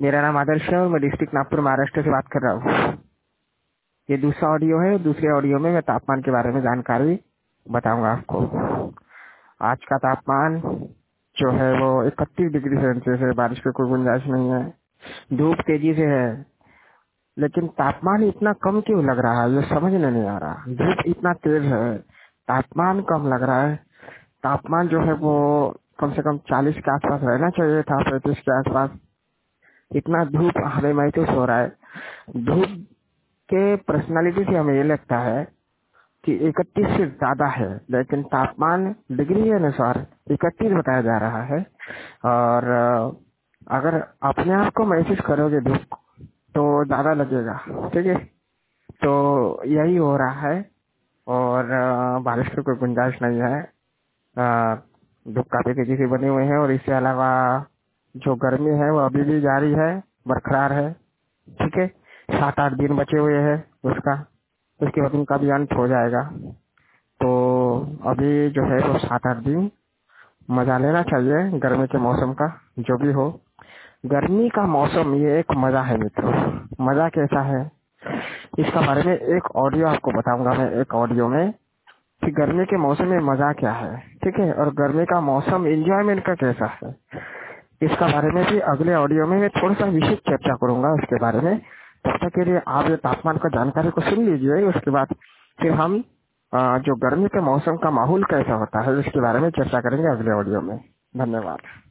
मेरा नाम आदर्श है और मैं डिस्ट्रिक्ट नागपुर महाराष्ट्र से बात कर रहा हूँ। ये दूसरा ऑडियो है। दूसरे ऑडियो में मैं तापमान के बारे में जानकारी बताऊंगा आपको। आज का तापमान जो है वो 31 डिग्री सेल्सियस है। बारिश की कोई गुंजाइश नहीं है। धूप तेजी से है, लेकिन तापमान इतना कम क्यों लग रहा है ये समझ में नहीं आ रहा। धूप इतना तेज है, तापमान कम लग रहा है। तापमान जो है वो कम से कम 40 के आसपास रहना चाहिए था, 35 के आसपास। इतना धूप हमें महसूस हो रहा है। धूप के पर्सनालिटी से हमें ये लगता है कि 31 से ज्यादा है, लेकिन तापमान डिग्री के अनुसार 31 बताया जा रहा है। और अगर अपने आप को महसूस करोगे धूप तो ज्यादा लगेगा। ठीक है, तो यही हो रहा है। और बारिश की कोई गुंजाइश नहीं है। धूप काफी तेजी से बने हुए हैं और इसके अलावा जो गर्मी है वो अभी भी जारी है, बरकरार है। ठीक है, 7-8 दिन बचे हुए हैं उसका, उसके बाद उनका भी अंत हो जाएगा। तो अभी जो है वो 7-8 दिन मजा लेना चाहिए गर्मी के मौसम का। जो भी हो, गर्मी का मौसम ये एक मजा है मित्रों। मजा कैसा है इसका बारे में एक ऑडियो आपको बताऊंगा मैं, एक ऑडियो में, कि गर्मी के मौसम में मजा क्या है। ठीक है, और गर्मी का मौसम एंजॉयमेंट का कैसा है, इसका बारे में भी अगले ऑडियो में मैं थोड़ा सा विशेष चर्चा करूंगा उसके बारे में। तब तक के लिए आप ये तापमान का जानकारी को सुन लीजिए। उसके बाद फिर हम जो गर्मी के मौसम का माहौल कैसा होता है उसके बारे में चर्चा करेंगे अगले ऑडियो में। धन्यवाद।